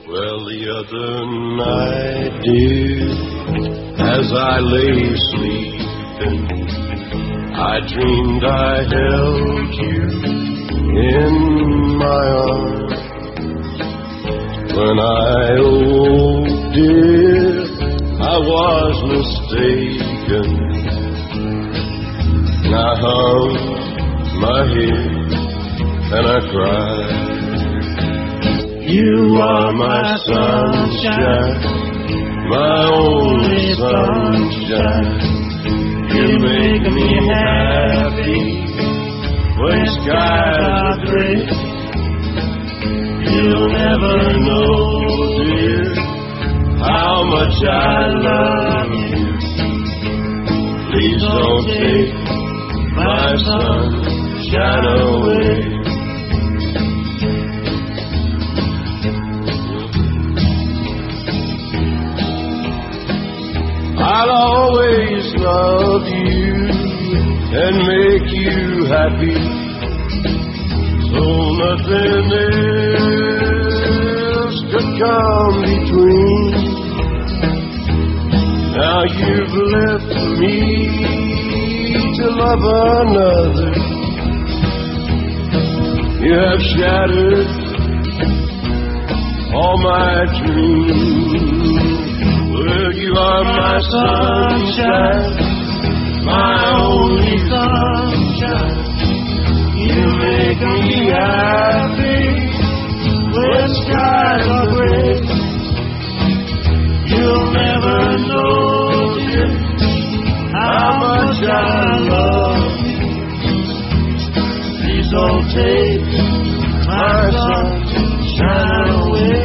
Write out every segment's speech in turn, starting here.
Well, the other night, dear, as I lay sleeping, I dreamed I held you in my arms. When I awoke, dear, I was mistaken. And I hung my head and I cried. You are my sunshine, my only sunshine. You make me happy when skies are gray. You'll never know, dear, how much I love you. Please don't take my sunshine away. I'll always love you and make you happy, so nothing else could come between. Now you've left me to love another. You have shattered all my dreams. Well, you are my sunshine, my only sunshine. You make me happy when skies are gray. You'll never know, dear, how much I love you. Please don't take my sunshine away.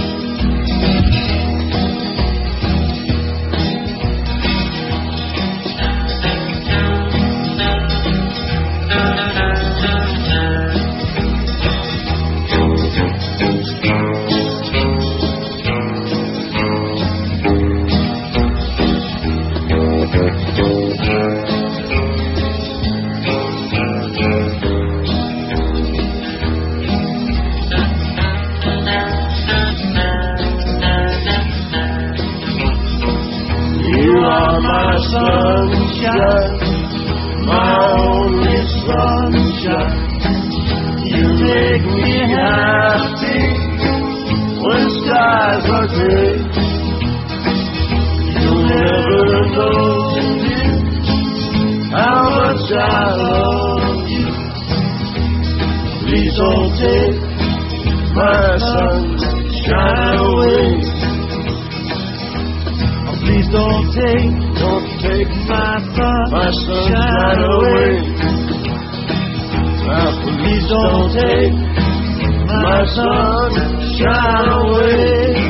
Sunshine, my only sunshine. You make me happy when skies are gray. You'll never know, dear, how much I love you. Please don't take my sunshine away. Oh, please don't take my sunshine away. Now please don't take my sunshine away.